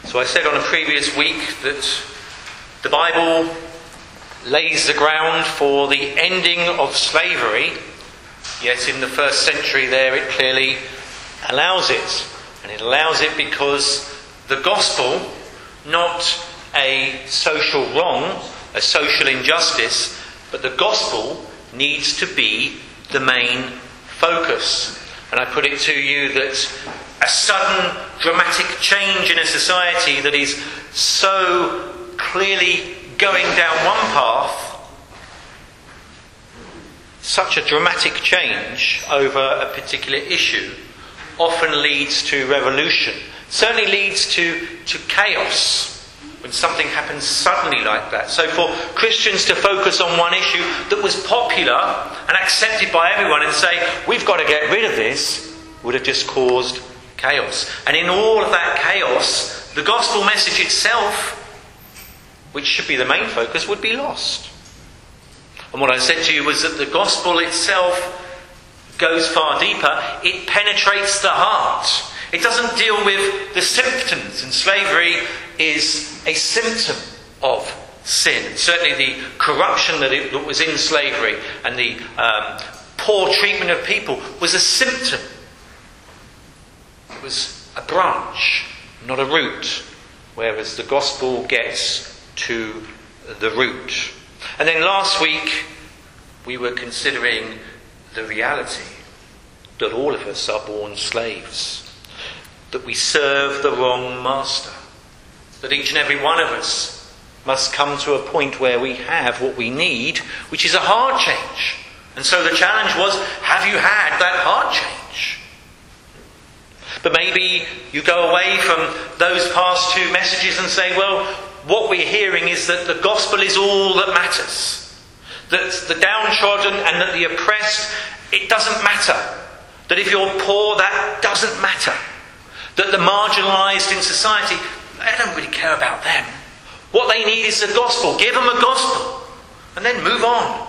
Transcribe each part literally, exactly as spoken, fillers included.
So I said on a previous week that the Bible lays the ground for the ending of slavery, yet in the first century there it clearly allows it. And it allows it because the gospel, not a social wrong, a social injustice, but the gospel needs to be the main focus. And I put it to you that a sudden dramatic change in a society that is so clearly going down one path, such a dramatic change over a particular issue often leads to revolution, certainly leads to, to chaos when something happens suddenly like that. So for Christians to focus on one issue that was popular and accepted by everyone and say, we've got to get rid of this, would have just caused chaos. And in all of that chaos, the gospel message itself, which should be the main focus, would be lost. And what I said to you was that the gospel itself goes far deeper. It penetrates the heart. It doesn't deal with the symptoms, and slavery is a symptom of sin. Certainly the corruption that, it, that was in slavery and the um, poor treatment of people was a symptom. It was a branch, not a root, whereas the gospel gets to the root. And then last week we were considering the reality that all of us are born slaves, that we serve the wrong master, that each and every one of us must come to a point where we have what we need, which is a heart change. And so the challenge was, have you had that heart change? But maybe you go away from those past two messages and say, well, what we're hearing is that the gospel is all that matters. That the downtrodden and that the oppressed, it doesn't matter. That if you're poor, that doesn't matter. That the marginalised in society, I don't really care about them. What they need is the gospel. Give them a gospel. And then move on.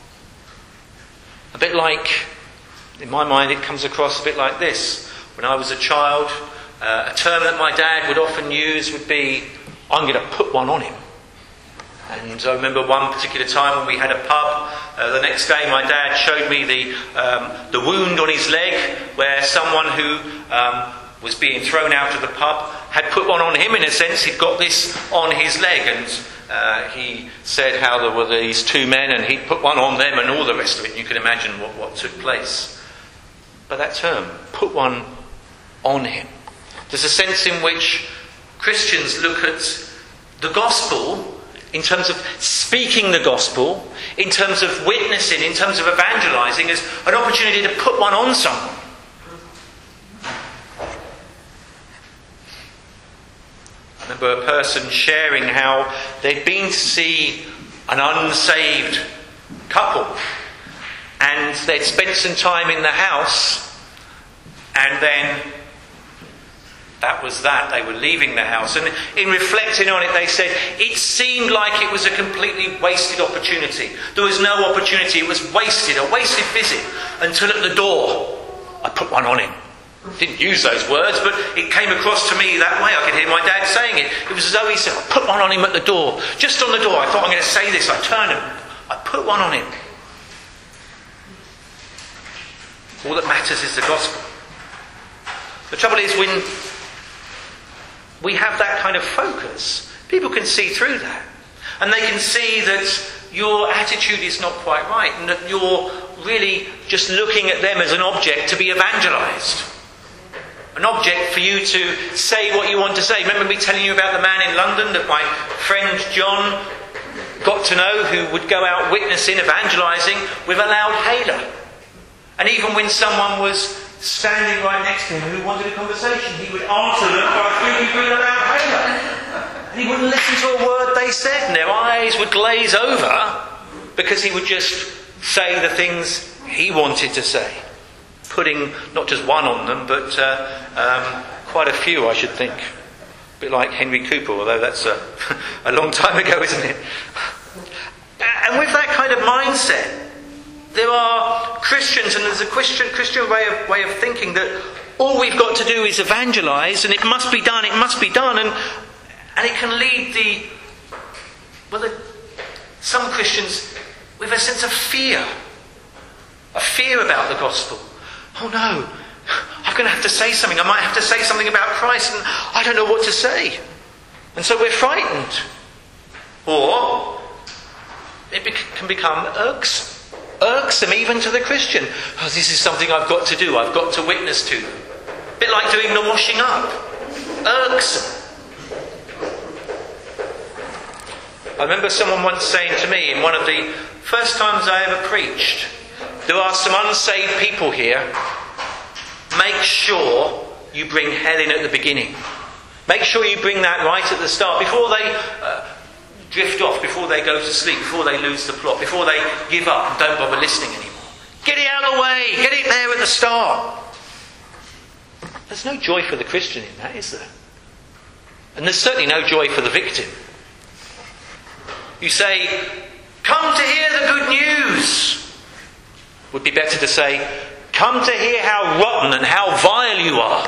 A bit like, in my mind, it comes across a bit like this. When I was a child, uh, a term that my dad would often use would be, I'm going to put one on him. And I remember one particular time when we had a pub, uh, the next day my dad showed me the um, the wound on his leg where someone who um, was being thrown out of the pub had put one on him. In a sense, he'd got this on his leg, and uh, he said how there were these two men and he'd put one on them and all the rest of it. And you can imagine what, what took place. But that term, put one on him. There's a sense in which Christians look at the gospel in terms of speaking the gospel, in terms of witnessing, in terms of evangelising, as an opportunity to put one on someone. I remember a person sharing how they'd been to see an unsaved couple, and they'd spent some time in the house, and then that was that. They were leaving the house. And in reflecting on it, they said, it seemed like it was a completely wasted opportunity. There was no opportunity. It was wasted, a wasted visit. Until at the door, I put one on him. Didn't use those words, but it came across to me that way. I could hear my dad saying it. It was as though he said, I put one on him at the door. Just on the door. I thought, I'm going to say this. I turned him. I put one on him. All that matters is the gospel. The trouble is, when we have that kind of focus, people can see through that. And they can see that your attitude is not quite right, and that you're really just looking at them as an object to be evangelised. An object for you to say what you want to say. Remember me telling you about the man in London that my friend John got to know, who would go out witnessing, evangelising with a loud hailer. And even when someone was standing right next to him who wanted a conversation, he would answer them by speaking through the loud hailer. And he wouldn't listen to a word they said, and their eyes would glaze over because he would just say the things he wanted to say. Putting not just one on them, but uh, um, quite a few, I should think. A bit like Henry Cooper, although that's a, a long time ago, isn't it? And with that kind of mindset, there are Christians, and there's a Christian Christian way of way of thinking that all we've got to do is evangelise, and it must be done, it must be done, and And it can lead the, well, the, some Christians with a sense of fear. A fear about the gospel. Oh no, I'm going to have to say something. I might have to say something about Christ and I don't know what to say. And so we're frightened. Or it bec- can become irksome. Irksome even to the Christian. Oh, this is something I've got to do. I've got to witness to them. A bit like doing the washing up. Irksome. I remember someone once saying to me in one of the first times I ever preached, there are some unsaved people here. Make sure you bring hell in at the beginning. Make sure you bring that right at the start, before they uh, drift off, before they go to sleep, before they lose the plot, before they give up and don't bother listening anymore. Get it out of the way. Get it there at the start. There's no joy for the Christian in that, is there? And there's certainly no joy for the victim. You say, come to hear the good news. Would be better to say, come to hear how rotten and how vile you are.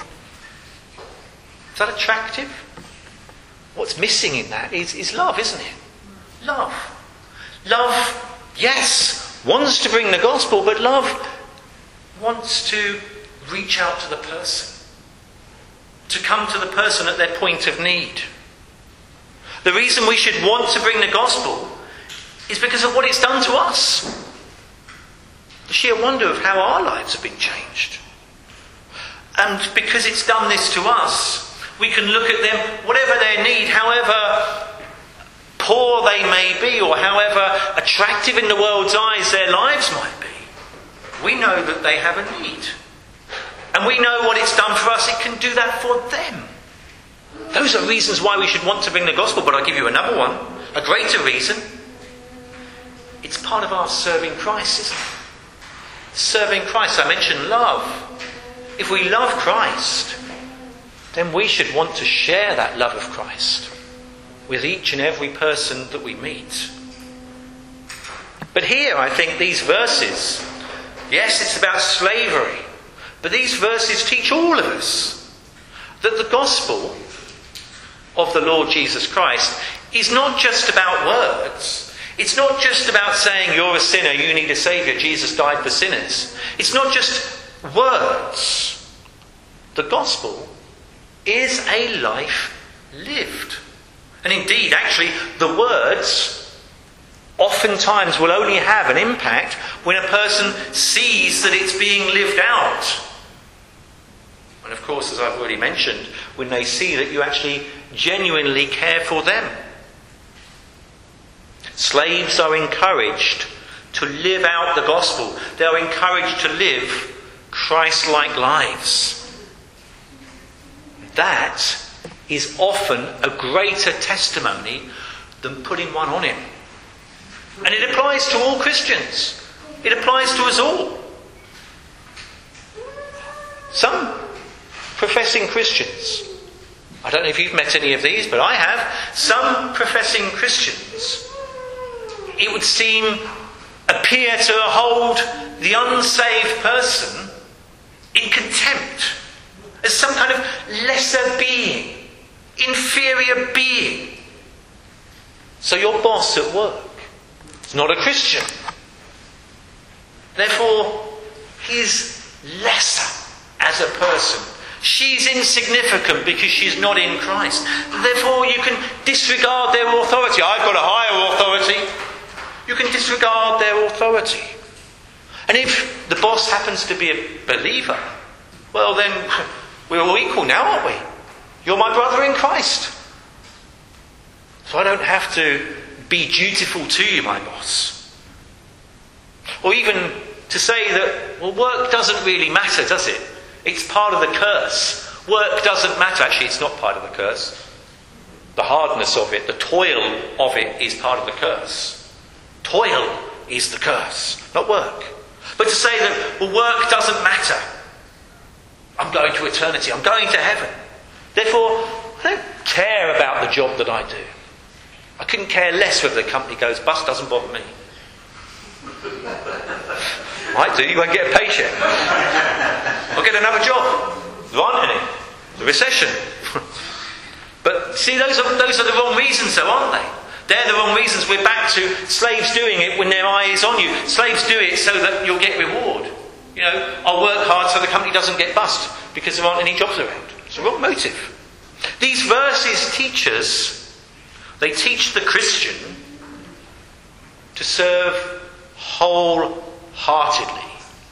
Is that attractive? What's missing in that is, is love, isn't it? Love. Love, yes, wants to bring the gospel, but love wants to reach out to the person. To come to the person at their point of need. The reason we should want to bring the gospel is because of what it's done to us. The sheer wonder of how our lives have been changed. And because it's done this to us, we can look at them, whatever their need, however poor they may be, or however attractive in the world's eyes their lives might be. We know that they have a need. And we know what it's done for us, it can do that for them. Those are reasons why we should want to bring the gospel, but I'll give you another one, a greater reason. It's part of our serving Christ, isn't it? Serving Christ. I mentioned love. If we love Christ, then we should want to share that love of Christ with each and every person that we meet. But here, I think these verses, yes, it's about slavery, but these verses teach all of us that the gospel of the Lord Jesus Christ is not just about words. It's not just about saying you're a sinner, you need a saviour, Jesus died for sinners. It's not just words. The gospel is a life lived. And indeed, actually, the words oftentimes will only have an impact when a person sees that it's being lived out. And of course, as I've already mentioned, when they see that you actually genuinely care for them. Slaves are encouraged to live out the gospel. They are encouraged to live Christ-like lives. That is often a greater testimony than putting one on him. And it applies to all Christians. It applies to us all. Some professing Christians, I don't know if you've met any of these, but I have, some professing Christians, it would seem, appear to hold the unsaved person in contempt, as some kind of lesser being, inferior being. So your boss at work is not a Christian. Therefore, he's lesser as a person. She's insignificant because she's not in Christ. Therefore, you can disregard their authority. I've got a higher authority. You can disregard their authority. And if the boss happens to be a believer, well then, we're all equal now, aren't we? You're my brother in Christ. So I don't have to be dutiful to you, my boss. Or even to say that, well, work doesn't really matter, does it? It's part of the curse. Work doesn't matter. Actually, it's not part of the curse. The hardness of it, the toil of it is part of the curse. Toil is the curse, not work. But to say that, well, work doesn't matter. I'm going to eternity. I'm going to heaven. Therefore, I don't care about the job that I do. I couldn't care less whether the company goes bust. Doesn't bother me. Might do. You won't get a paycheck. I'll get another job. There aren't any. The recession. But See, those are, those are the wrong reasons though, aren't they? They're the wrong reasons. We're back to slaves doing it when their eye is on you. Slaves do it so that you'll get reward. You know, I'll work hard so the company doesn't get bust because there aren't any jobs around. It's the wrong motive. These verses teach us, they teach the Christian to serve wholeheartedly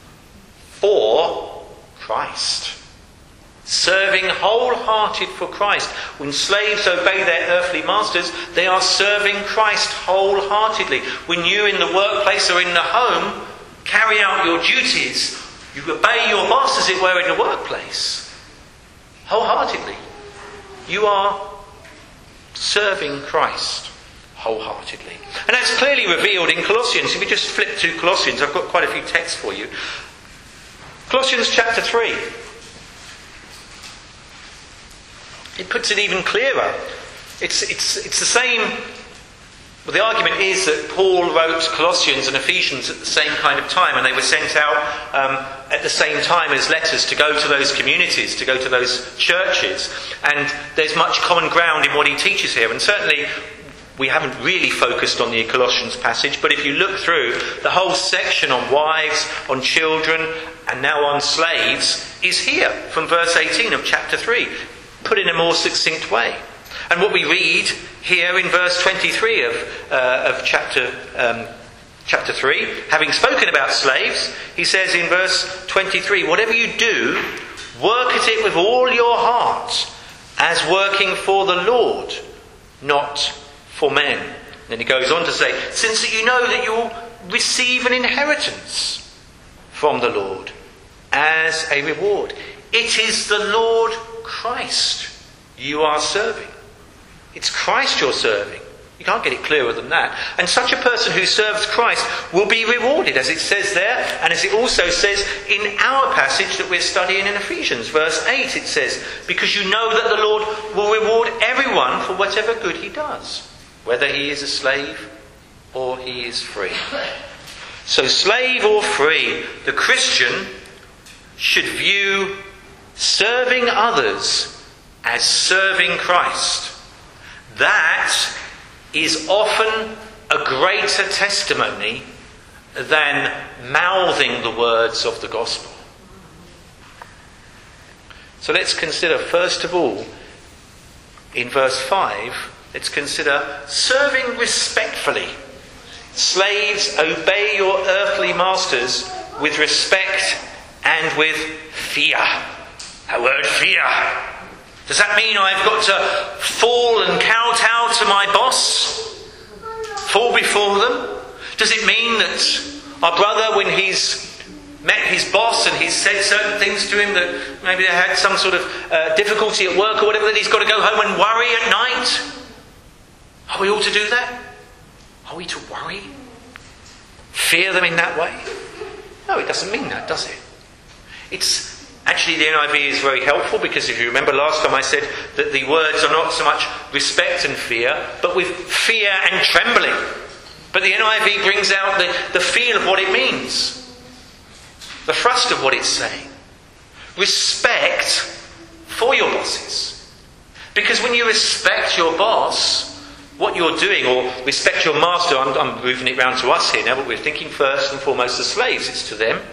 for Christ. Serving wholehearted for Christ. When slaves obey their earthly masters, they are serving Christ wholeheartedly. When you in the workplace or in the home carry out your duties, you obey your boss as it were in the workplace. Wholeheartedly. You are serving Christ wholeheartedly. And that's clearly revealed in Colossians. If we just flip to Colossians, I've got quite a few texts for you. Colossians chapter three. It puts it even clearer. It's, it's, it's the same. Well, the argument is that Paul wrote Colossians and Ephesians at the same kind of time, and they were sent out um, at the same time as letters to go to those communities, to go to those churches. And there's much common ground in what he teaches here. And certainly we haven't really focused on the Colossians passage, but if you look through, the whole section on wives, on children, and now on slaves is here from verse eighteen of chapter three. Put in a more succinct way. And what we read here in verse twenty-three of, uh, of chapter, um, chapter three, having spoken about slaves, he says in verse twenty-three, whatever you do, work at it with all your heart, as working for the Lord, not for men. And then he goes on to say, since that you know that you'll receive an inheritance from the Lord as a reward. It is the Lord Christ you are serving. It's Christ you're serving. You can't get it clearer than that. And such a person who serves Christ will be rewarded, as it says there, and as it also says in our passage that we're studying in Ephesians. Verse eight, it says, because you know that the Lord will reward everyone for whatever good he does, whether he is a slave or he is free. So slave or free, the Christian should view serving others as serving Christ. That is often a greater testimony than mouthing the words of the gospel. So let's consider, first of all, in verse five, let's consider serving respectfully. Slaves, obey your earthly masters with respect and with fear. That word fear. Does that mean I've got to fall and kowtow to my boss? Fall before them? Does it mean that our brother, when he's met his boss and he's said certain things to him that maybe they had some sort of uh, difficulty at work or whatever, that he's got to go home and worry at night? Are we all to do that? Are we to worry? Fear them in that way? No, it doesn't mean that, does it? It's actually, the N I V is very helpful, because if you remember last time I said that the words are not so much respect and fear, but with fear and trembling. But the N I V brings out the, the feel of what it means. The thrust of what it's saying. Respect for your bosses. Because when you respect your boss, what you're doing, or respect your master, I'm, I'm moving it round to us here now, but we're thinking first and foremost the slaves, it's to them.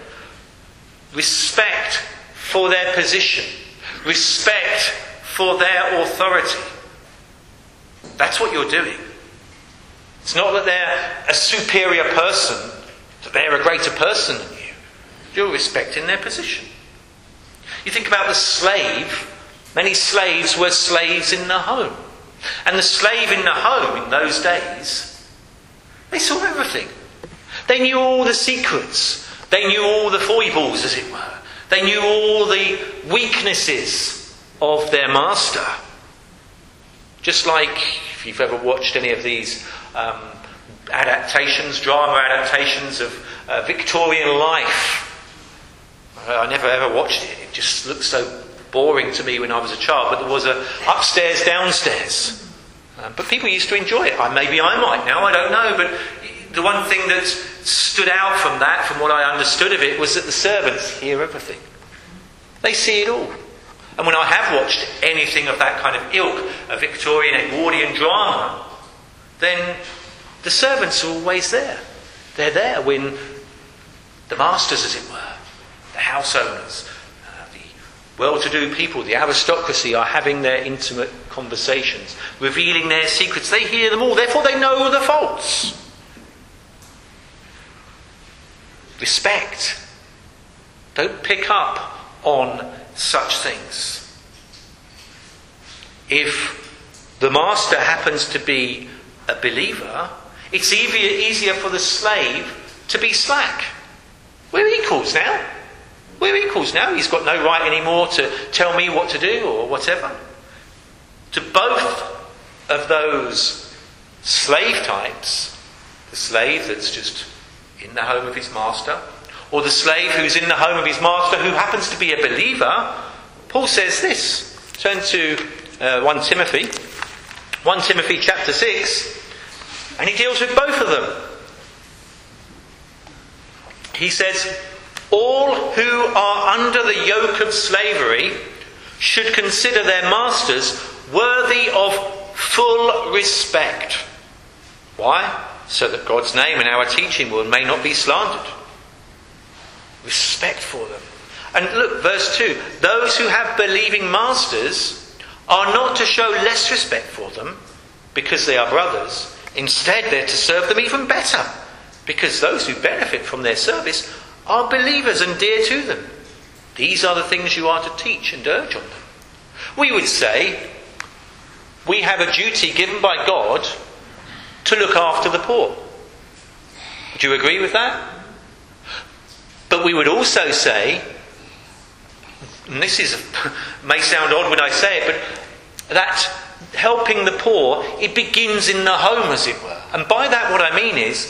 Respect for their position. Respect for their authority. That's what you're doing. It's not that they're a superior person, that they're a greater person than you. You're respecting their position. You think about the slave. Many slaves were slaves in the home. And the slave in the home in those days, they saw everything. They knew all the secrets. They knew all the foibles, as it were. They knew all the weaknesses of their master. Just like, if you've ever watched any of these um, adaptations, drama adaptations of uh, Victorian life. I never ever watched it. It just looked so boring to me when I was a child. But there was a upstairs, downstairs. Um, but people used to enjoy it. I, maybe I might now, I don't know. But the one thing that stood out from that, from what I understood of it, was that the servants hear everything. They see it all. And when I have watched anything of that kind of ilk, a Victorian Edwardian drama, then the servants are always there. They're there when the masters, as it were, the house owners, uh, the well-to-do people, the aristocracy are having their intimate conversations, revealing their secrets. They hear them all, therefore they know the faults. Respect. Don't pick up on such things. If the master happens to be a believer, it's easier, easier for the slave to be slack. We're equals now. We're equals now. He's got no right anymore to tell me what to do or whatever. To both of those slave types, the slave that's just in the home of his master, or the slave who's in the home of his master who happens to be a believer, Paul says this. Turn to uh, First Timothy. First Timothy chapter six, and he deals with both of them. He says, all who are under the yoke of slavery should consider their masters worthy of full respect. Why? So that God's name and our teaching will may not be slandered. Respect for them. And look, verse two. Those who have believing masters are not to show less respect for them because they are brothers. Instead, they're to serve them even better, because those who benefit from their service are believers and dear to them. These are the things you are to teach and urge on them. We would say we have a duty given by God to look after the poor. Do you agree with that? But we would also say, and this is may sound odd when I say it, but that helping the poor, it begins in the home, as it were. And by that what I mean is,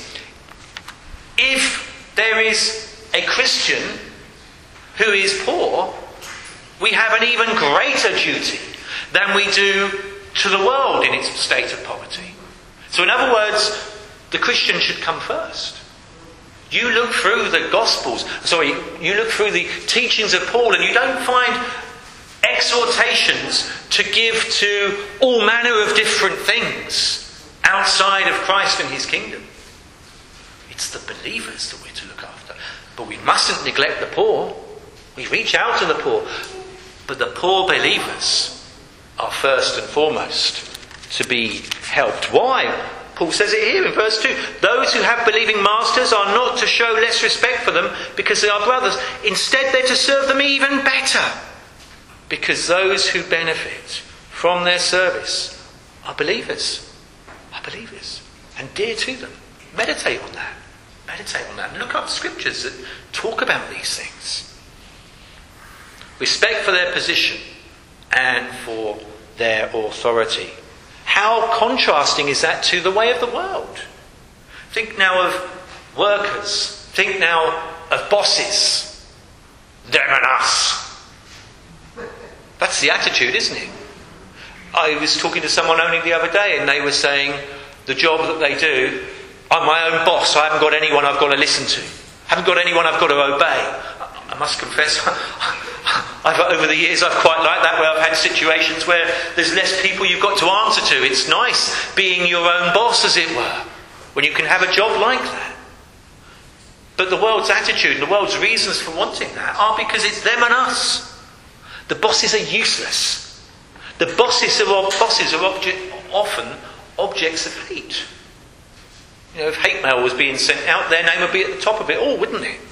if there is a Christian who is poor, we have an even greater duty than we do to the world in its state of poverty. So in other words, the Christian should come first. You look through the Gospels, sorry, you look through the teachings of Paul, and you don't find exhortations to give to all manner of different things outside of Christ and his kingdom. It's the believers that we're to look after. But we mustn't neglect the poor. We reach out to the poor. But the poor believers are first and foremost to be helped. Why? Paul says it here in verse two. Those who have believing masters are not to show less respect for them because they are brothers. Instead, they're to serve them even better, because those who benefit from their service are believers. Are believers. And dear to them. Meditate on that. Meditate on that. And look up scriptures that talk about these things. Respect for their position and for their authority. How contrasting is that to the way of the world? Think now of workers. Think now of bosses. Them and us. That's the attitude, isn't it? I was talking to someone only the other day, and they were saying the job that they do, I'm my own boss. I haven't got anyone I've got to listen to. I haven't got anyone I've got to obey. I must confess, I've, over the years I've quite liked that, where I've had situations where there's less people you've got to answer to. It's nice being your own boss, as it were, when you can have a job like that. But the world's attitude and the world's reasons for wanting that are because it's them and us. The bosses are useless. The bosses are, bosses are object, often objects of hate. You know, if hate mail was being sent out, their name would be at the top of it all, wouldn't it?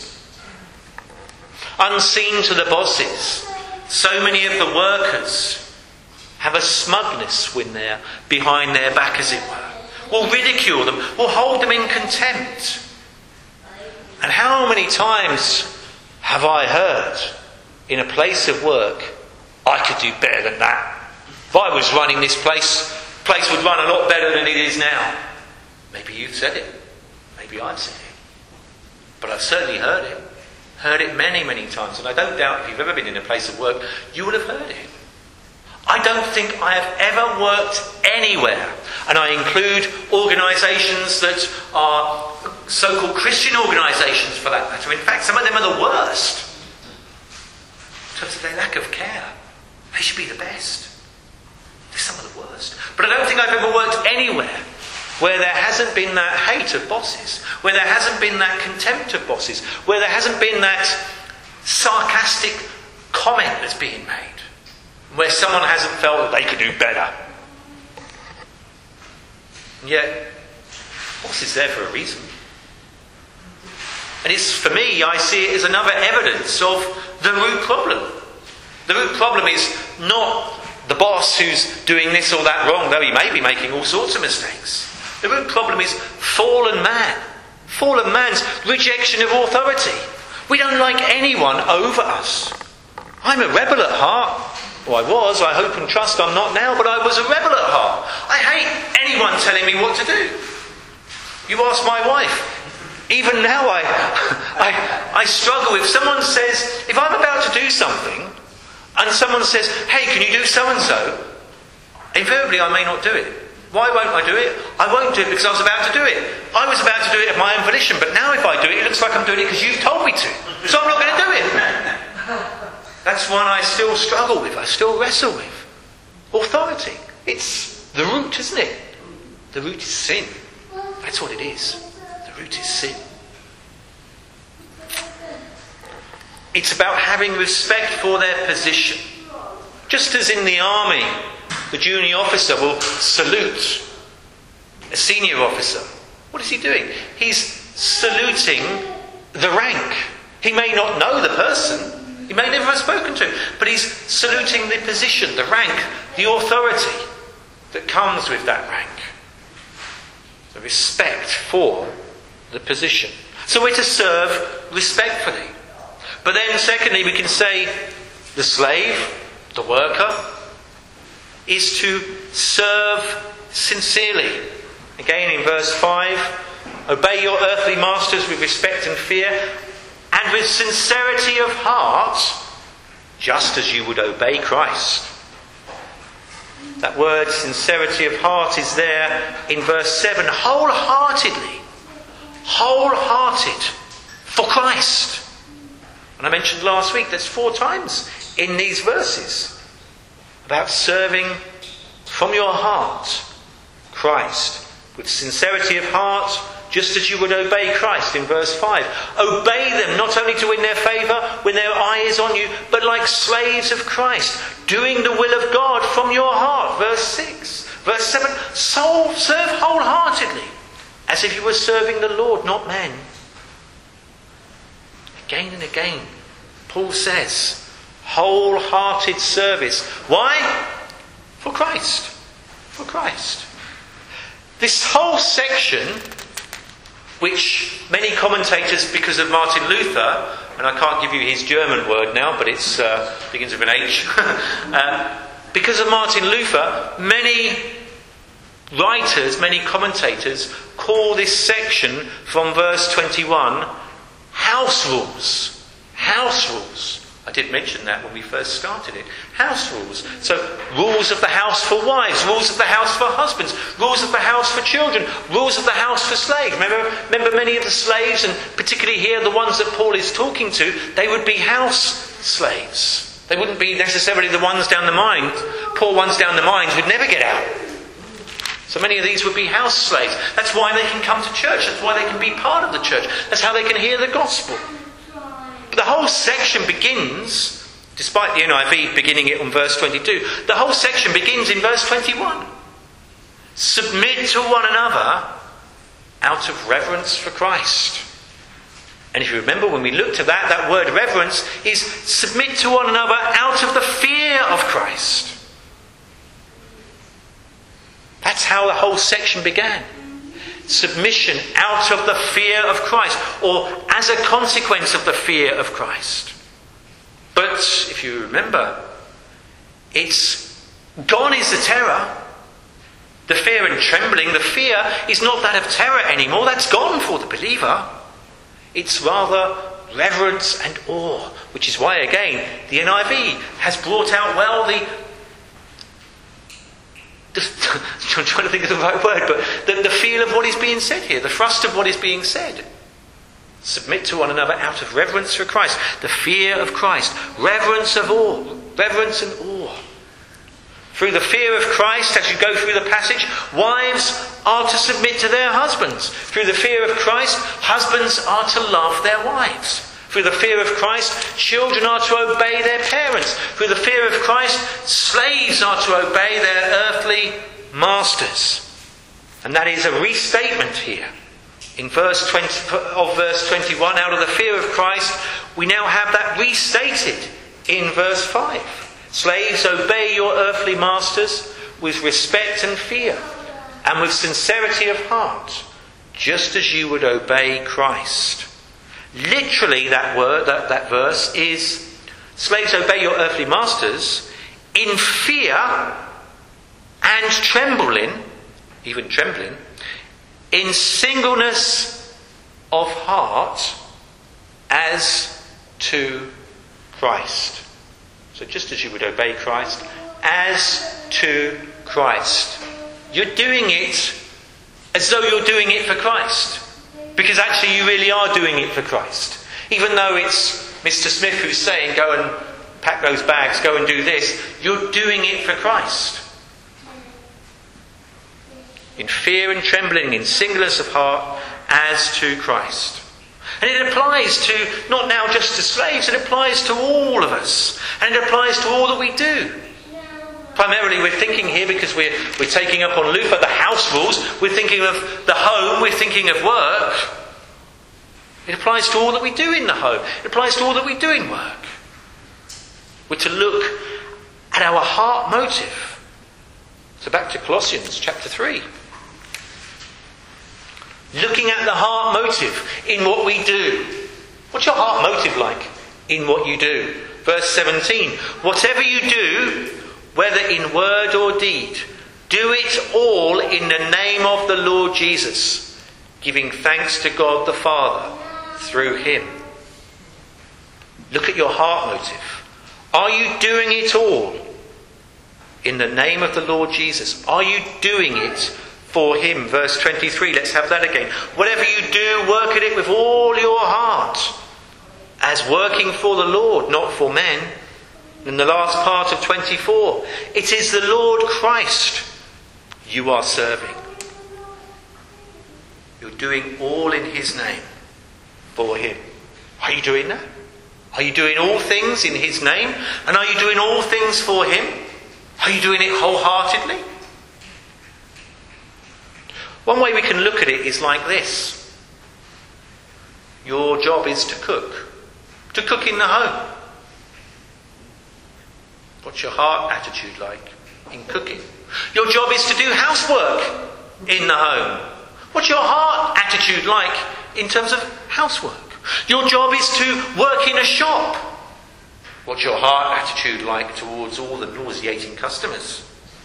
Unseen to the bosses, so many of the workers have a smugness when they're behind their back, as it were. Will ridicule them, will hold them in contempt. And how many times have I heard in a place of work, I could do better than that. If I was running this place, place would run a lot better than it is now. Maybe you've said it. Maybe I've said it. But I've certainly heard it. Heard it many, many times. And I don't doubt if you've ever been in a place of work, you will have heard it. I don't think I have ever worked anywhere, and I include organisations that are so-called Christian organisations for that matter. In fact, some of them are the worst in terms of their lack of care. They should be the best. They're some of the worst. But I don't think I've ever worked anywhere where there hasn't been that hate of bosses, where there hasn't been that contempt of bosses, where there hasn't been that sarcastic comment that's being made, where someone hasn't felt that they could do better. And yet, boss is there for a reason. And it's, for me, I see it as another evidence of the root problem. The root problem is not the boss who's doing this or that wrong, though he may be making all sorts of mistakes. The root problem is fallen man. Fallen man's rejection of authority. We don't like anyone over us. I'm a rebel at heart. Well, I was, I hope and trust I'm not now, but I was a rebel at heart. I hate anyone telling me what to do. You ask my wife. Even now I, I, I struggle. If someone says, if I'm about to do something, and someone says, hey, can you do so-and-so? Invariably I may not do it. Why won't I do it? I won't do it because I was about to do it. I was about to do it of my own volition, but now if I do it, it looks like I'm doing it because you've told me to. So I'm not going to do it. That's one I still struggle with, I still wrestle with. Authority. It's the root, isn't it? The root is sin. That's what it is. The root is sin. It's about having respect for their position. Just as in the army, the junior officer will salute a senior officer. What is he doing? He's saluting the rank. He may not know the person. He may never have spoken to him. But he's saluting the position, the rank, the authority that comes with that rank. The respect for the position. So we're to serve respectfully. But then secondly, we can say the slave, the worker, is to serve sincerely. Again in verse five, obey your earthly masters with respect and fear, and with sincerity of heart, just as you would obey Christ. That word sincerity of heart is there in verse seven, wholeheartedly. Wholehearted for Christ. And I mentioned last week, there's four times in these verses about serving from your heart Christ. With sincerity of heart, just as you would obey Christ in verse five. Obey them not only to win their favour when their eye is on you, but like slaves of Christ, doing the will of God from your heart. Verse six. Verse seven. So serve wholeheartedly, as if you were serving the Lord, not men. Again and again, Paul says, wholehearted service. Why? For Christ. For Christ. This whole section, which many commentators, because of Martin Luther, and I can't give you his German word now, but it uh, begins with an H. uh, because of Martin Luther, many writers, many commentators call this section from verse twenty-one house rules. House rules. I did mention that when we first started it. House rules. So, rules of the house for wives, rules of the house for husbands, rules of the house for children, rules of the house for slaves. Remember, remember many of the slaves, and particularly here the ones that Paul is talking to, they would be house slaves. They wouldn't be necessarily the ones down the mine. Poor ones down the mines would never get out. So many of these would be house slaves. That's why they can come to church. That's why they can be part of the church. That's how they can hear the gospel. But the whole section begins, despite the N I V beginning it on verse twenty-two, the whole section begins in verse twenty-one. Submit to one another out of reverence for Christ. And if you remember when we looked at that, that word reverence is submit to one another out of the fear of Christ. That's how the whole section began. Submission out of the fear of Christ, or as a consequence of the fear of Christ. But if you remember, it's gone is the terror. The fear and trembling, the fear is not that of terror anymore. That's gone for the believer. It's rather reverence and awe, which is why, again, the N I V has brought out well the I'm trying to think of the right word, but the, the feel of what is being said here, the thrust of what is being said. Submit to one another out of reverence for Christ, the fear of Christ, reverence of awe, reverence and awe. Through the fear of Christ, as you go through the passage, wives are to submit to their husbands. Through the fear of Christ, husbands are to love their wives. Through the fear of Christ, children are to obey their parents. Through the fear of Christ, slaves are to obey their earthly masters. And that is a restatement here. In verse twenty of verse twenty-one, out of the fear of Christ, we now have that restated in verse five. Slaves, obey your earthly masters with respect and fear, and with sincerity of heart, just as you would obey Christ. Literally, that word, that, that verse is, slaves, obey your earthly masters in fear and trembling, even trembling, in singleness of heart as to Christ. So just as you would obey Christ, as to Christ. You're doing it as though you're doing it for Christ. Because actually you really are doing it for Christ. Even though it's Mister Smith who's saying, go and pack those bags, go and do this, you're doing it for Christ. In fear and trembling, in singleness of heart, as to Christ. And it applies to, not now just to slaves, it applies to all of us. And it applies to all that we do. Primarily we're thinking here, because we're, we're taking up on Luther the house rules, we're thinking of the home, we're thinking of work. It applies to all that we do in the home. It applies to all that we do in work. We're to look at our heart motive. So back to Colossians chapter three. Looking at the heart motive in what we do. What's your heart motive like in what you do? Verse seventeen. Whatever you do, whether in word or deed, do it all in the name of the Lord Jesus, giving thanks to God the Father through him. Look at your heart motive. Are you doing it all in the name of the Lord Jesus? Are you doing it for him? Verse twenty-three, let's have that again. Whatever you do, work at it with all your heart, as working for the Lord, not for men. In the last part of twenty-four, it is the Lord Christ you are serving. You're doing all in his name for him. Are you doing that? Are you doing all things in his name? And are you doing all things for him? Are you doing it wholeheartedly? One way we can look at it is like this. Your job is to cook. To cook in the home. What's your heart attitude like in cooking? Your job is to do housework in the home. What's your heart attitude like in terms of housework? Your job is to work in a shop. What's your heart attitude like towards all the nauseating customers?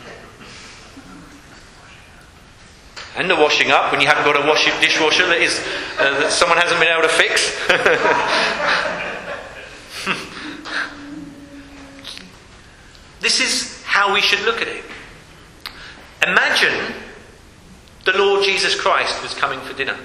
And the washing up when you haven't got a wash dishwasher that is uh, that someone hasn't been able to fix. This is how we should look at it. Imagine the Lord Jesus Christ was coming for dinner.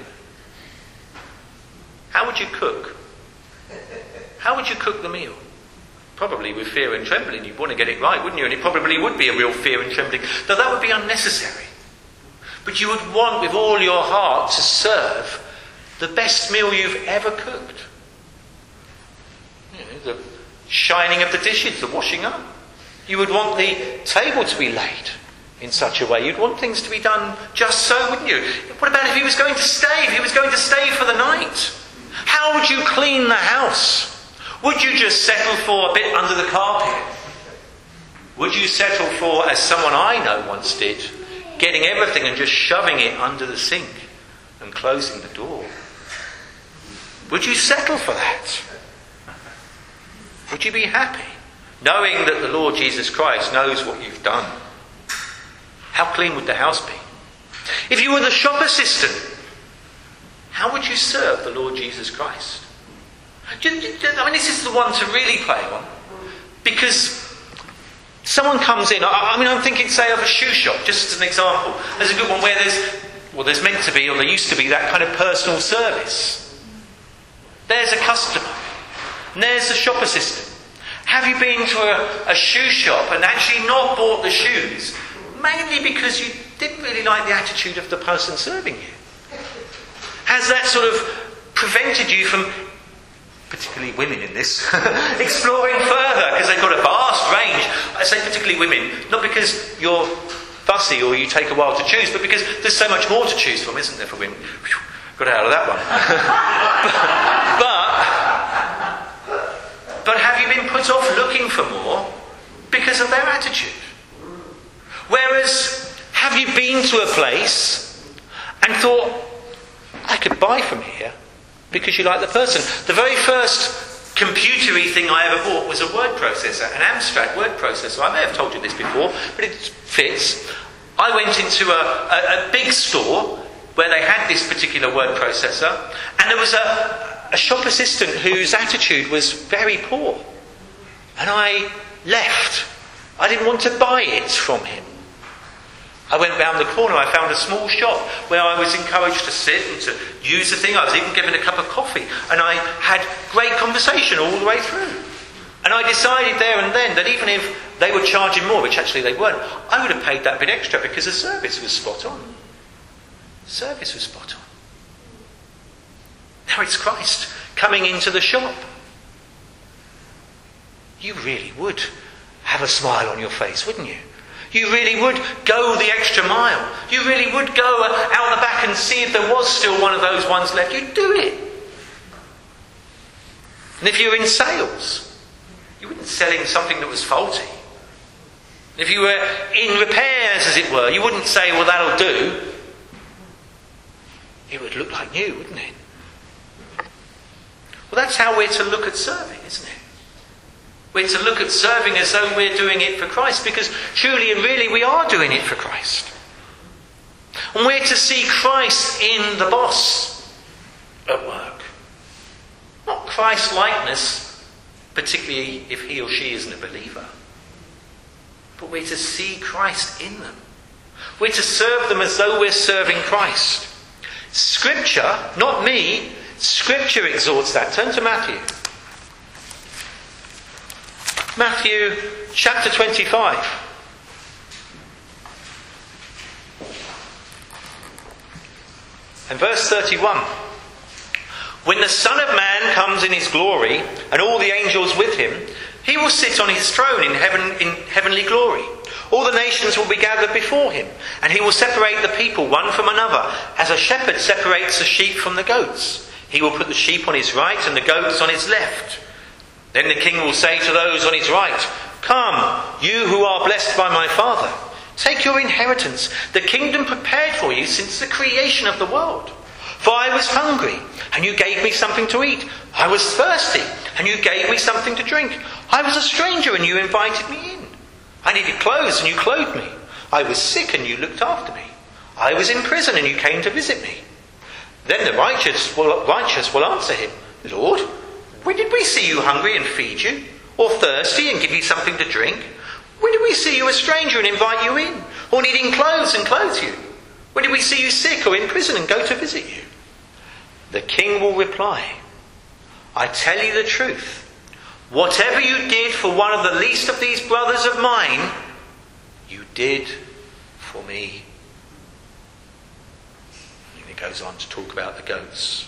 How would you cook? How would you cook the meal? Probably with fear and trembling. You'd want to get it right, wouldn't you? And it probably would be a real fear and trembling. Though that would be unnecessary. But you would want with all your heart to serve the best meal you've ever cooked. You know, the shining of the dishes, the washing up. You would want the table to be laid in such a way. You'd want things to be done just so, wouldn't you? What about if he was going to stay? If he was going to stay for the night? How would you clean the house? Would you just settle for a bit under the carpet? Would you settle for, as someone I know once did, getting everything and just shoving it under the sink and closing the door? Would you settle for that? Would you be happy, knowing that the Lord Jesus Christ knows what you've done? How clean would the house be? If you were the shop assistant, how would you serve the Lord Jesus Christ? I mean, this is the one to really play on. Because someone comes in, I mean, I'm thinking, say, of a shoe shop, just as an example. There's a good one where there's, well, there's meant to be, or there used to be, that kind of personal service. There's a customer. And there's the shop assistant. Have you been to a, a shoe shop and actually not bought the shoes, mainly because you didn't really like the attitude of the person serving you? Has that sort of prevented you from, particularly women in this, exploring further, because they've got a vast range? I say particularly women, not because you're fussy or you take a while to choose, but because there's so much more to choose from, isn't there, for women? Whew, got out of that one. but, but have you been put off looking for more because of their attitude? Whereas, have you been to a place and thought, I could buy from here because you like the person? The very first computery thing I ever bought was a word processor, an Amstrad word processor. I may have told you this before, but it fits. I went into a, a, a big store where they had this particular word processor, and there was a, a shop assistant whose attitude was very poor. And I left. I didn't want to buy it from him. I went round the corner, I found a small shop where I was encouraged to sit and to use the thing. I was even given a cup of coffee, and I had great conversation all the way through. And I decided there and then that even if they were charging more, which actually they weren't, I would have paid that bit extra because the service was spot on. The service was spot on. Now it's Christ coming into the shop. You really would have a smile on your face, wouldn't you? You really would go the extra mile. You really would go out the back and see if there was still one of those ones left. You'd do it. And if you were in sales, you wouldn't sell him something that was faulty. If you were in repairs, as it were, you wouldn't say, well, that'll do. It would look like new, wouldn't it? Well, that's how we're to look at serving, isn't it? We're to look at serving as though we're doing it for Christ, because truly and really we are doing it for Christ. And we're to see Christ in the boss at work. Not Christ-likeness, particularly if he or she isn't a believer. But we're to see Christ in them. We're to serve them as though we're serving Christ. Scripture, not me, Scripture exhorts that. Turn to Matthew. Matthew chapter twenty-five. And verse thirty-one. When the Son of Man comes in his glory, and all the angels with him, he will sit on his throne in heaven in heavenly glory. All the nations will be gathered before him, and he will separate the people one from another, as a shepherd separates the sheep from the goats. He will put the sheep on his right and the goats on his left. Then the king will say to those on his right, "Come, you who are blessed by my Father, take your inheritance, the kingdom prepared for you since the creation of the world. For I was hungry, and you gave me something to eat. I was thirsty, and you gave me something to drink. I was a stranger, and you invited me in. I needed clothes, and you clothed me. I was sick, and you looked after me. I was in prison, and you came to visit me." Then the righteous will, righteous will answer him, "Lord, when did we see you hungry and feed you? Or thirsty and give you something to drink? When did we see you a stranger and invite you in? Or needing clothes and clothe you? When did we see you sick or in prison and go to visit you?" The king will reply, "I tell you the truth. Whatever you did for one of the least of these brothers of mine, you did for me." And he goes on to talk about the goats.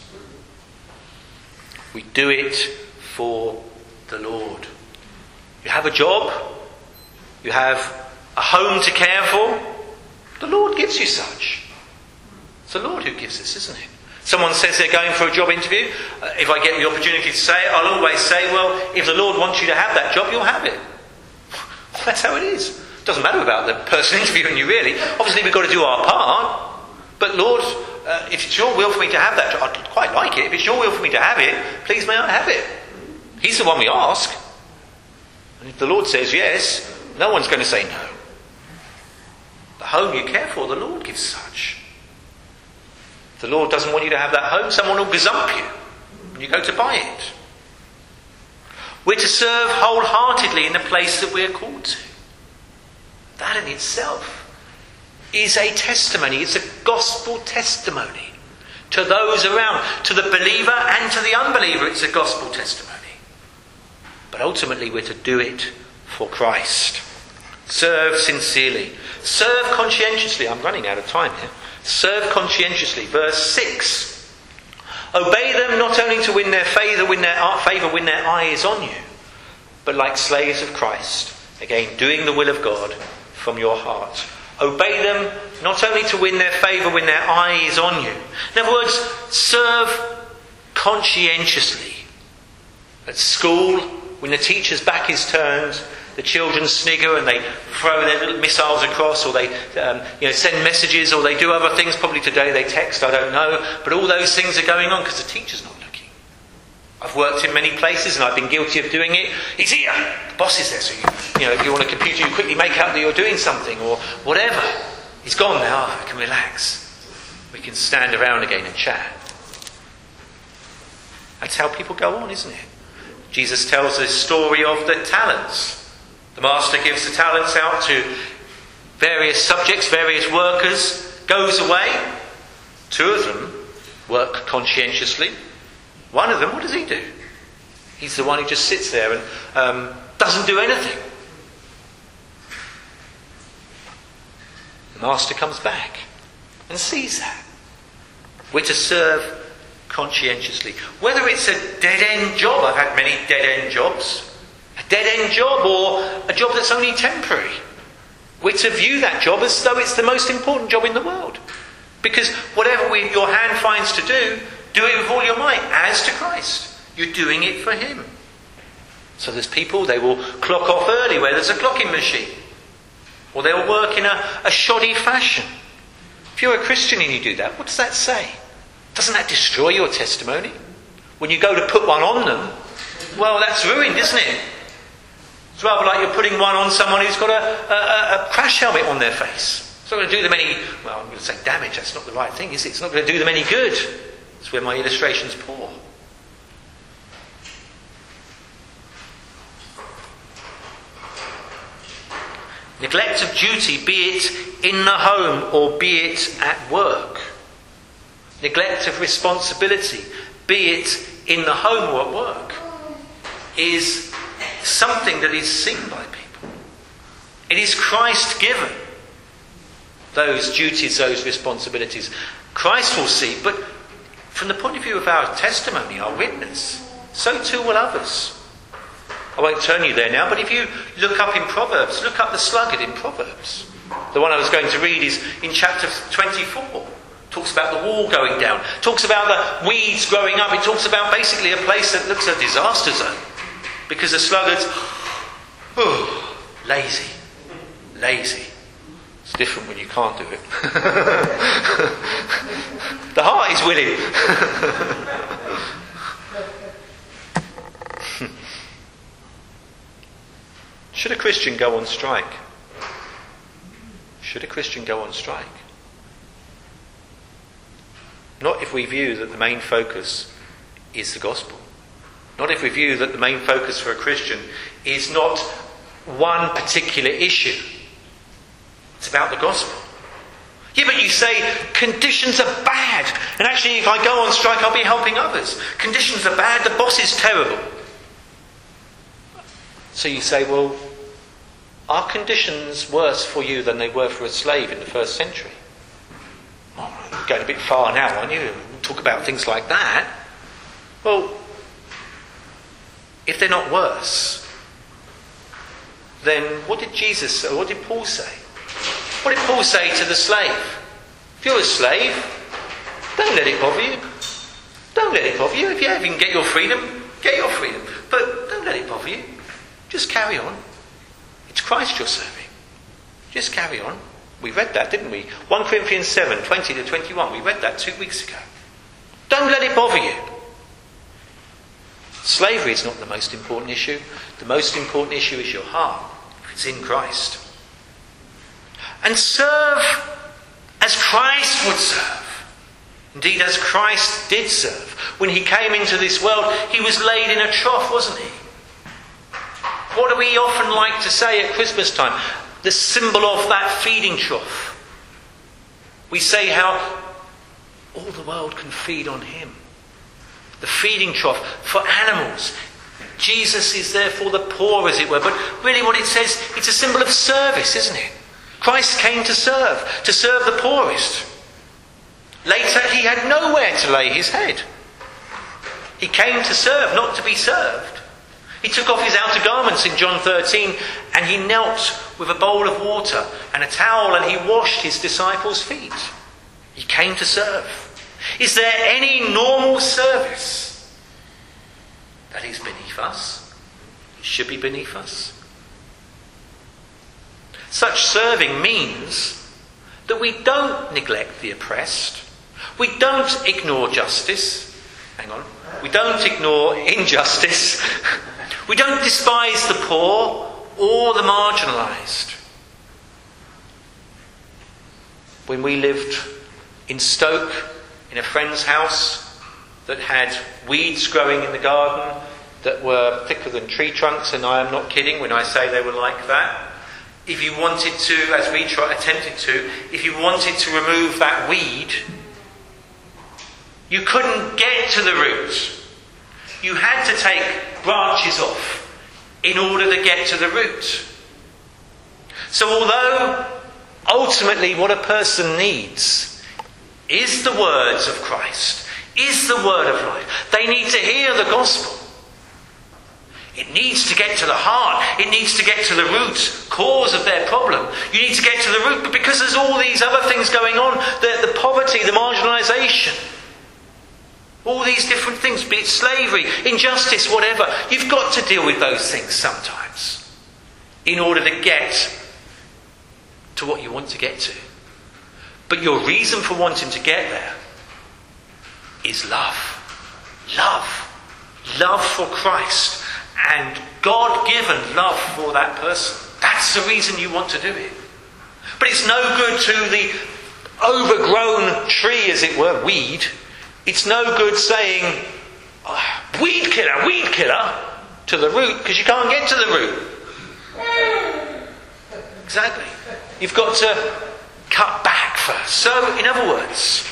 We do it for the Lord. You have a job, you have a home to care for, the Lord gives you such. It's the Lord who gives us, isn't it? Someone says they're going for a job interview. Uh, if I get the opportunity to say it, I'll always say, well, if the Lord wants you to have that job, you'll have it. That's how it is. It doesn't matter about the person interviewing you, really. Obviously, we've got to do our part. But Lord, uh, if it's your will for me to have that job, I'd quite like it. If it's your will for me to have it, please may I have it. He's the one we ask. And if the Lord says yes, no one's going to say no. The home you care for, the Lord gives such. If the Lord doesn't want you to have that home, someone will gazump you when you go to buy it. We're to serve wholeheartedly in the place that we're called to. That in itself is a testimony. It's a gospel testimony to those around. To the believer and to the unbeliever, it's a gospel testimony. but ultimately we're to do it for Christ. Serve sincerely. Serve conscientiously. I'm running out of time here. Serve conscientiously. Verse six. Obey them not only to win their favour, win their favour, win their eyes on you, but like slaves of Christ. Again, doing the will of God from your heart. Obey them not only to win their favour, win their eyes on you. In other words, serve conscientiously. At school, when the teacher's back is turned, the children snigger and they throw their little missiles across, or they um, you know, send messages, or they do other things. Probably today they text, I don't know. But all those things are going on because the teacher's not looking. I've worked in many places and I've been guilty of doing it. He's here. The boss is there. So you, you know, if you're on a computer, you quickly make out that you're doing something or whatever. He's gone now. I can relax. We can stand around again and chat. That's how people go on, isn't it? Jesus tells the story of the talents. The master gives the talents out to various subjects, various workers, goes away. Two of them work conscientiously. One of them, what does he do? He's the one who just sits there and um, doesn't do anything. The master comes back and sees that. We're to serve conscientiously. Whether it's a dead-end job, I've had many dead-end jobs, a dead-end job or a job that's only temporary. We're to view that job as though it's the most important job in the world. Because whatever we, your hand finds to do, do it with all your might, as to Christ. You're doing it for him. So there's people, they will clock off early where there's a clocking machine. Or they'll work in a, a shoddy fashion. If you're a Christian and you do that, what does that say? Doesn't that destroy your testimony? When you go to put one on them, well, that's ruined, isn't it? It's rather like you're putting one on someone who's got a, a, a crash helmet on their face. It's not going to do them any, well, I'm going to say damage, that's not the right thing, is it? It's not going to do them any good. That's where my illustration's poor. Neglect of duty, be it in the home or be it at work. Neglect of responsibility, be it in the home or at work, is something that is seen by people. It is Christ given. Those duties, those responsibilities. Christ will see, but from the point of view of our testimony, our witness, so too will others. I won't turn you there now, but if you look up in Proverbs, look up the sluggard in Proverbs. The one I was going to read is in chapter twenty-four. Talks about the wall going down. Talks about the weeds growing up. It talks about basically a place that looks a disaster zone. Because the sluggards, oh, lazy, lazy. It's different when you can't do it. The heart is willing. Should a Christian go on strike? Should a Christian go on strike? Not if we view that the main focus is the gospel. Not if we view that the main focus for a Christian is not one particular issue. It's about the gospel. Yeah, but you say conditions are bad. And actually if I go on strike I'll be helping others. Conditions are bad, the boss is terrible. So you say, well, are conditions worse for you than they were for a slave in the first century? Oh, you're going a bit far now, aren't you? Talk about things like that. Well, if they're not worse, then what did Jesus say? What did Paul say? What did Paul say to the slave? If you're a slave, don't let it bother you. Don't let it bother you. If you can get your freedom, get your freedom. But don't let it bother you. Just carry on. It's Christ you're serving. Just carry on. We read that, didn't we? First Corinthians seven, twenty to twenty-one. We read that two weeks ago. Don't let it bother you. Slavery is not the most important issue. The most important issue is your heart. If it's in Christ. And serve as Christ would serve. Indeed, as Christ did serve. When he came into this world, he was laid in a trough, wasn't he? What do we often like to say at Christmas time? The symbol of that feeding trough. We say how all the world can feed on him. The feeding trough for animals. Jesus is therefore the poor, as it were. But really what it says, it's a symbol of service, isn't it? Christ came to serve, to serve the poorest. Later, he had nowhere to lay his head. He came to serve, not to be served. He took off his outer garments in John thirteen, and he knelt with a bowl of water and a towel, and he washed his disciples' feet. He came to serve. Is there any normal service that is beneath us? It should be beneath us. Such serving means that we don't neglect the oppressed. We don't ignore justice. Hang on. We don't ignore injustice. We don't despise the poor or the marginalised. When we lived in Stoke, in a friend's house that had weeds growing in the garden that were thicker than tree trunks, and I am not kidding when I say they were like that. If you wanted to, as we tried, attempted to, if you wanted to remove that weed, you couldn't get to the root. You had to take branches off in order to get to the root. So although ultimately what a person needs is the words of Christ, is the word of life, they need to hear the gospel. It needs to get to the heart. It needs to get to the root cause of their problem. You need to get to the root, but because there's all these other things going on, the, the poverty, the marginalisation, all these different things, be it slavery, injustice, whatever, you've got to deal with those things sometimes in order to get to what you want to get to. But your reason for wanting to get there is love. Love. Love for Christ. And God-given love for that person. That's the reason you want to do it. But it's no good to the overgrown tree, as it were, weed. It's no good saying, oh, weed killer, weed killer, to the root, because you can't get to the root. Exactly. You've got to cut back first. So, in other words,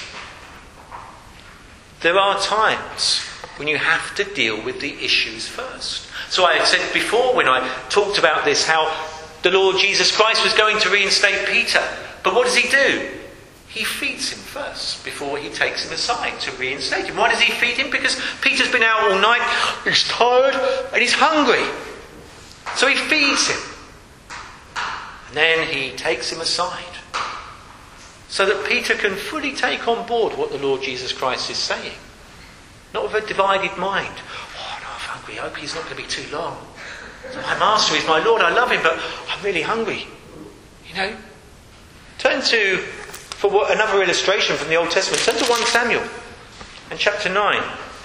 there are times when you have to deal with the issues first. So I said before when I talked about this how the Lord Jesus Christ was going to reinstate Peter. But what does he do? He feeds him first before he takes him aside to reinstate him. Why does he feed him? Because Peter's been out all night, he's tired and he's hungry. So he feeds him. And then he takes him aside so that Peter can fully take on board what the Lord Jesus Christ is saying. Not with a divided mind. Oh no, I'm hungry. I hope he's not going to be too long. My master is my Lord. I love him, but I'm really hungry. You know. Turn to, for what, another illustration from the Old Testament. Turn to First Samuel and chapter nine.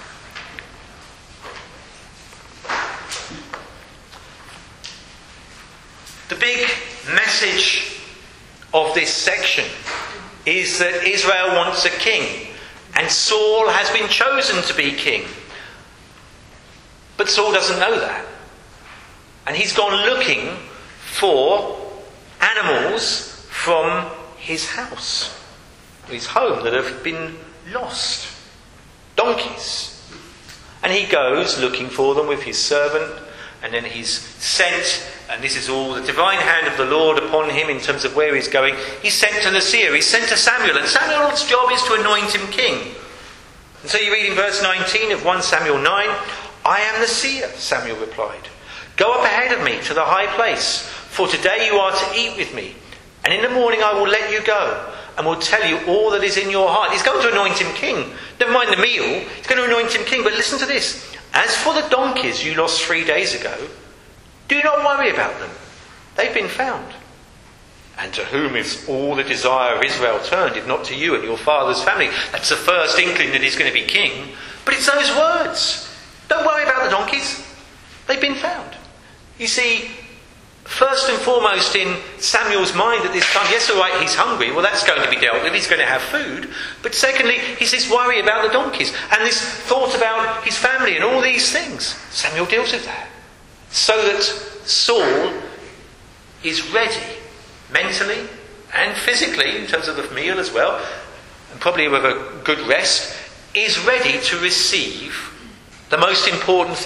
The big message of this section is that Israel wants a king. And Saul has been chosen to be king. But Saul doesn't know that. And he's gone looking for animals from his house, his home, that have been lost. Donkeys. And he goes looking for them with his servant. And then he's sent, and this is all the divine hand of the Lord upon him in terms of where he's going. He's sent to the seer, he's sent to Samuel, and Samuel's job is to anoint him king. And so you read in verse nineteen of First Samuel nine, I am the seer, Samuel replied. Go up ahead of me to the high place, for today you are to eat with me, and in the morning I will let you go, and will tell you all that is in your heart. He's going to anoint him king. Never mind the meal, he's going to anoint him king. But listen to this. As for the donkeys you lost three days ago, do not worry about them. They've been found. And to whom is all the desire of Israel turned, if not to you and your father's family? That's the first inkling that he's going to be king. But it's those words. Don't worry about the donkeys. They've been found. You see, first and foremost in Samuel's mind at this time, yes, all right, he's hungry. Well, that's going to be dealt with. He's going to have food. But secondly, he's this worry about the donkeys and this thought about his family and all these things. Samuel deals with that. So that Saul is ready, mentally and physically, in terms of the meal as well, and probably with a good rest, is ready to receive the most important thing.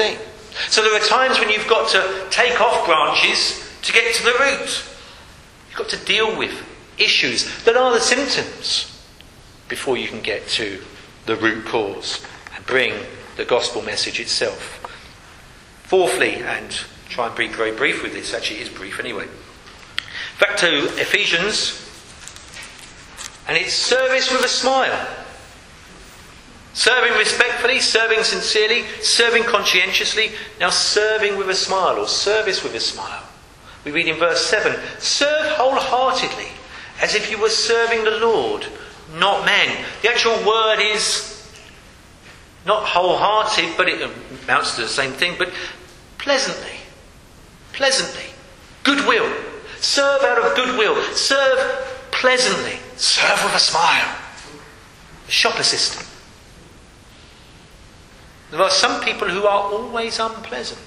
So there are times when you've got to take off branches to get to the root. You've got to deal with issues that are the symptoms before you can get to the root cause and bring the gospel message itself. Fourthly, and try and be very brief with this, actually it is brief anyway. Back to Ephesians, and it's service with a smile. Serving respectfully, serving sincerely, serving conscientiously, now serving with a smile, or service with a smile. We read in verse seven, serve wholeheartedly, as if you were serving the Lord, not men. The actual word is not wholehearted, but it amounts to the same thing, but pleasantly. Pleasantly. Goodwill. Serve out of goodwill. Serve pleasantly. Serve with a smile. The shop assistant. There are some people who are always unpleasant.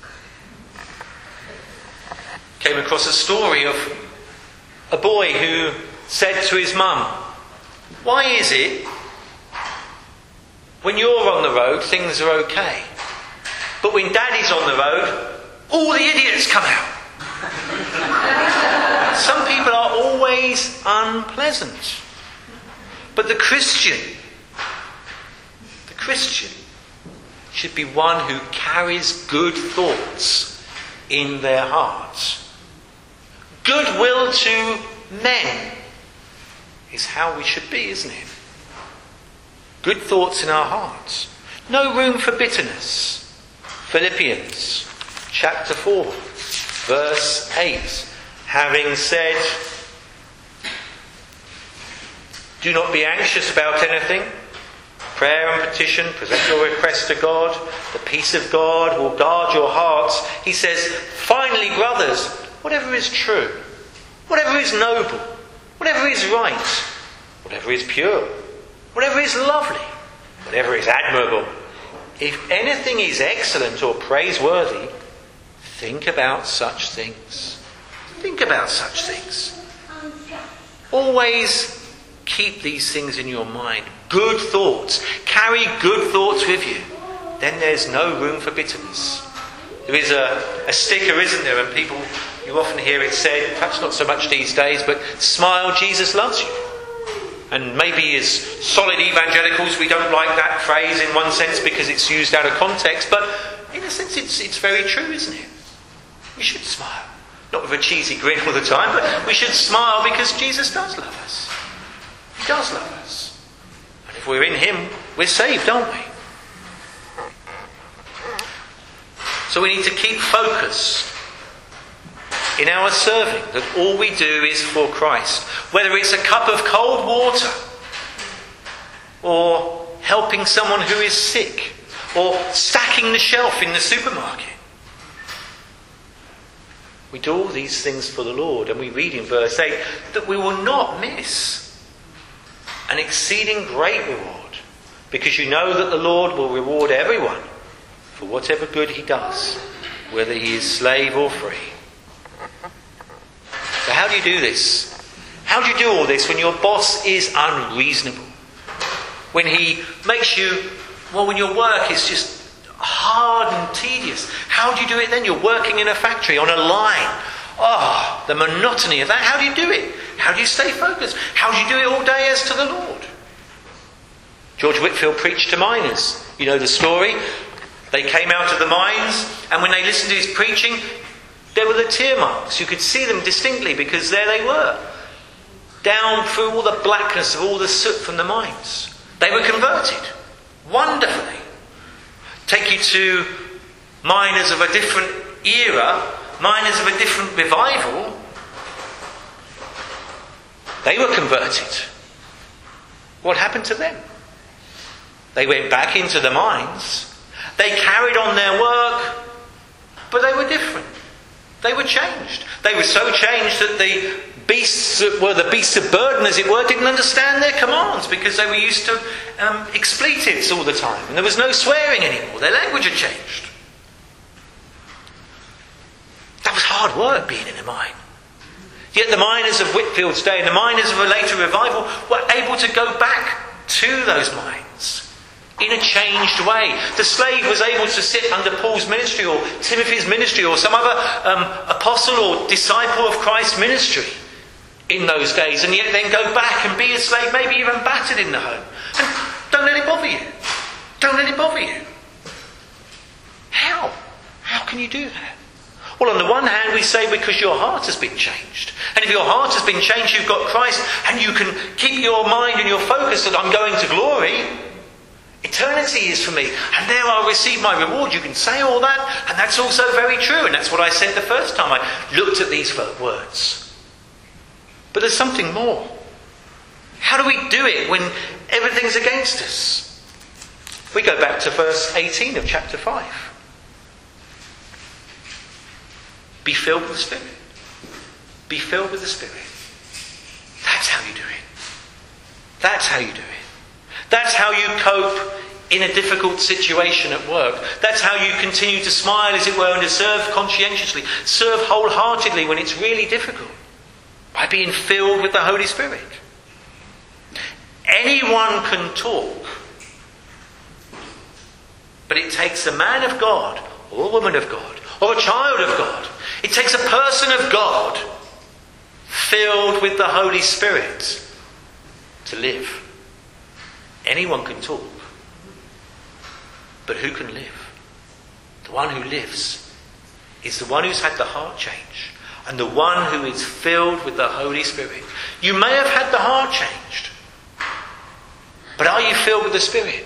Came across a story of a boy who said to his mum, why is it when you're on the road things are okay, but when Daddy's on the road all the idiots come out? Some people are always unpleasant. But the Christian, the Christian should be one who carries good thoughts in their hearts. Goodwill to men is how we should be, isn't it? Good thoughts in our hearts. No room for bitterness. Philippians chapter four, verse eight. Having said, do not be anxious about anything. Prayer and petition, present your request to God. The peace of God will guard your hearts. He says, finally, brothers, whatever is true, whatever is noble, whatever is right, whatever is pure, whatever is lovely, whatever is admirable, if anything is excellent or praiseworthy, think about such things. Think about such things. Always keep these things in your mind. Good thoughts. Carry good thoughts with you. Then there's no room for bitterness. There is a, a sticker, isn't there? And people, you often hear it said, perhaps not so much these days, but smile, Jesus loves you. And maybe as solid evangelicals we don't like that phrase in one sense because it's used out of context, but in a sense it's, it's very true, isn't it? We should smile. Not with a cheesy grin all the time, but we should smile because Jesus does love us. He does love us. And if we're in Him, we're saved, aren't we? So we need to keep focus in our serving, that all we do is for Christ. Whether it's a cup of cold water, or helping someone who is sick, or stacking the shelf in the supermarket. We do all these things for the Lord, and we read in verse eight that we will not miss an exceeding great reward, because you know that the Lord will reward everyone for whatever good he does, whether he is slave or free. So how do you do this? How do you do all this when your boss is unreasonable? When he makes you, well, when your work is just hard and tedious. How do you do it then? You're working in a factory on a line. Oh, the monotony of that. How do you do it? How do you stay focused? How do you do it all day as to the Lord? George Whitefield preached to miners. You know the story. They came out of the mines, and when they listened to his preaching, there were the tear marks. You could see them distinctly because there they were. Down through all the blackness of all the soot from the mines. They were converted. Wonderfully. Take you to miners of a different era, miners of a different revival. They were converted. What happened to them? They went back into the mines. They carried on their work, but they were different. They were changed. They were so changed that the beasts that were the beasts of burden, as it were, didn't understand their commands because they were used to um, expletives all the time. And there was no swearing anymore. Their language had changed. That was hard work, being in a mine. Yet the miners of Whitefield's day and the miners of a later revival were able to go back to those mines in a changed way. The slave was able to sit under Paul's ministry or Timothy's ministry or some other um, apostle or disciple of Christ's ministry in those days, and yet then go back and be a slave, maybe even battered in the home. And don't let it bother you. Don't let it bother you. How? How can you do that? Well, on the one hand, we say because your heart has been changed. And if your heart has been changed, you've got Christ, and you can keep your mind and your focus that I'm going to glory. Eternity is for me, and there I'll receive my reward. You can say all that, and that's also very true, and that's what I said the first time I looked at these words. But there's something more. How do we do it when everything's against us? We go back to verse eighteen of chapter five. Be filled with the Spirit. Be filled with the Spirit. That's how you do it. That's how you do it. That's how you cope in a difficult situation at work. That's how you continue to smile, as it were, and to serve conscientiously, serve wholeheartedly when it's really difficult. By being filled with the Holy Spirit. Anyone can talk, but it takes a man of God, or a woman of God, or a child of God. It takes a person of God filled with the Holy Spirit to live. Anyone can talk, but who can live? The one who lives is the one who's had the heart change, and the one who is filled with the Holy Spirit. You may have had the heart changed, but are you filled with the Spirit?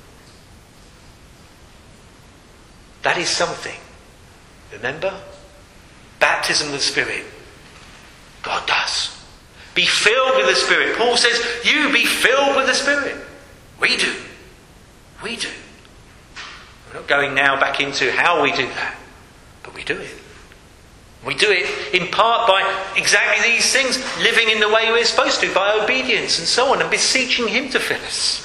That is something. Remember? Baptism with the Spirit. God does. Be filled with the Spirit. Paul says, you be filled with the Spirit. We do. We do. We're not going now back into how we do that, but we do it. We do it in part by exactly these things, living in the way we're supposed to, by obedience and so on, and beseeching Him to fill us.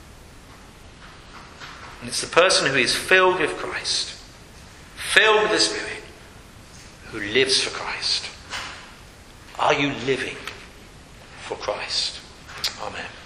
And it's the person who is filled with Christ, filled with the Spirit, who lives for Christ. Are you living for Christ? Amen.